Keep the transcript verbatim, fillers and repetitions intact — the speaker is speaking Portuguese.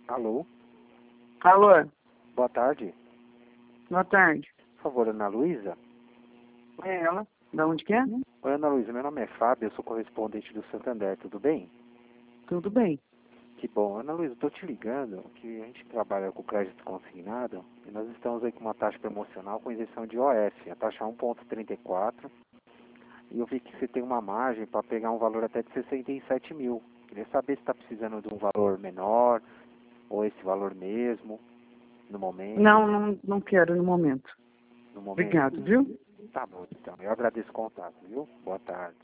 Alô? Alô, Boa tarde. boa tarde. Por favor, Ana Luísa? É ela? Da onde que é? Oi, Ana Luísa, meu nome é Fábio, eu sou correspondente do Santander, tudo bem? Tudo bem. Que bom. Ana Luísa, estou te ligando que a gente trabalha com crédito consignado e nós estamos aí com uma taxa promocional com isenção de O F, a taxa um vírgula trinta e quatro, e eu vi que você tem uma margem para pegar um valor até de sessenta e sete mil. Queria saber se está precisando de um valor menor ou esse valor mesmo, no momento. Não, não, não quero no momento. No momento. Obrigado, viu? Tá bom, então. Eu agradeço o contato, viu? Boa tarde.